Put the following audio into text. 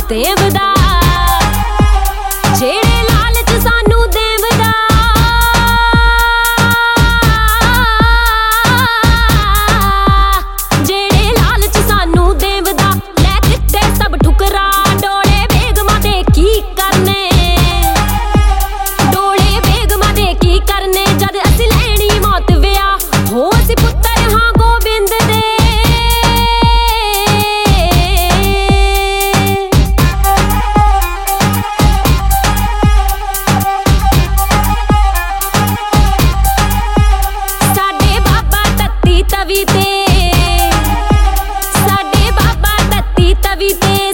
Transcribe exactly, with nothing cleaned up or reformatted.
ਦੇਵਦਾ ਜਿਹੜੇ ਲਾਲਚ ਸਾਨੂੰ ਦੇਵਦਾ ਜਿਹੜੇ ਲਾਲਚ ਸਾਨੂੰ ਦੇਵਦਾ ਲੈ ਦਿੱਤੇ ਸਭ ਠੁਕਰਾ ਡੋਲੇ ਬੇਗਮਾਂ ਦੇ ਕੀ ਕਰਨੇ ਡੋਲੇ ਬੇਗਮਾਂ ਦੇ ਕੀ ਕਰਨੇ ਜਦ ਅਸੀਂ ਲੈਣੀ ਮੌਤ ਵਿਆਹ ਹੋ ਅਸੀਂ ਪੁੱਤਰ ਹਾਂ ਗੋਬਿੰਦ ਦੇ ਤਵੀ ਤੇ ਸਾਡੇ ਬਾਬਾ ਤੱਤੀ ਤਵੀ ਤੇ